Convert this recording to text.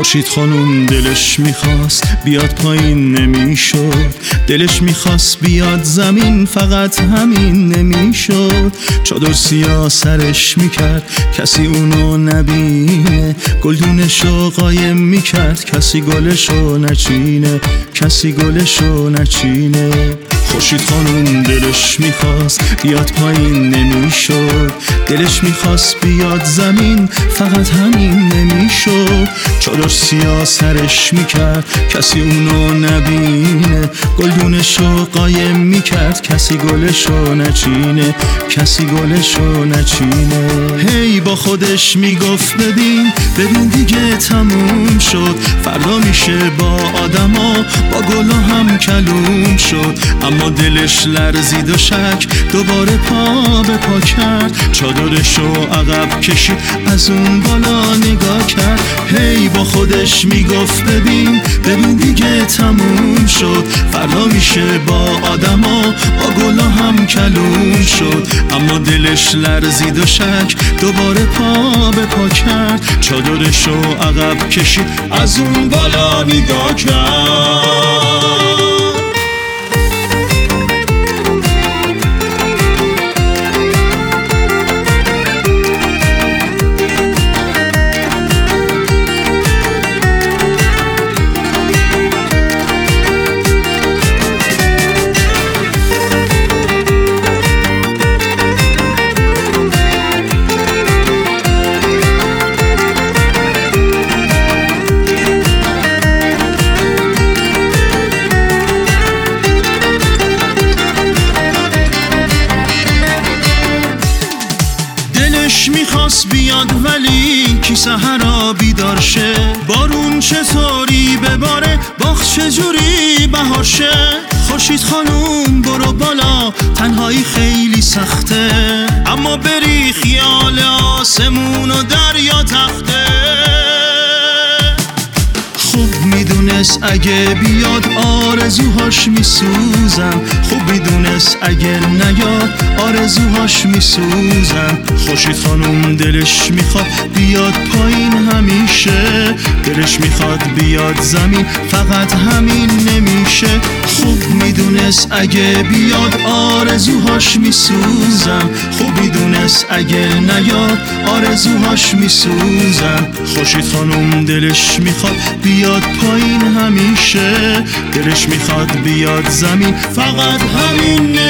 خورشید خانوم دلش میخواست بیاد پایین نمیشد، دلش میخواست بیاد زمین فقط همین نمیشد. چادر سیاه سرش میکرد کسی اونو نبینه، گلدونشو قایم میکرد کسی گلشو نچینه، کسی گلشو نچینه. خورشید خانوم دلش میخواست بیاد پایین نمیشد، دلش میخواست بیاد زمین فقط همین نمیشد. چادر سیاه سرش میکرد کسی اونو نبینه، گلدونشو قایم میکرد کسی گلشو نچینه، کسی گلشو نچینه. هی با خودش میگفت ببین دیگه تموم شد، فردا میشه با آدما با گلا هم کلوم شد. اما دلش لرزید و شک دوباره پا به پا کرد، چادرشو عقب کشید از اون بالا نگاه کرد. هی با خودش میگفت ببین دیگه تموم شد، فردا میشه با آدما با گلا هم کلوم شد. اما دلش لرزید و شک دوباره پا به پا کرد، چادرشو عقب کشید از اون بالا نگاه کرد. میخواست بیاد ولی کی سحرا بیدار شه، بارون چطوری بباره باغ چجوری بهار شه. خورشید خانوم برو بالا تنهایی خیلی سخته، اما بری خیال آسمون و دریا تخته. خوب میدونست اگه بیاد آرزوهاش میسوزن، خوب میدونست اگه نیاد آرزوهاش میسوزن. خورشید خانوم دلش میخواد بیاد پایین همیشه، دلش میخواد بیاد زمین فقط همین نمیشه. خوب میدونست اگه بیاد آرزوهاش میسوزن، خوب میدونست اگه نیاد آرزوهاش میسوزن. خورشید خانوم دلش میخواد بیاد پایین همیشه، دلش میخواد بیاد زمین فقط همین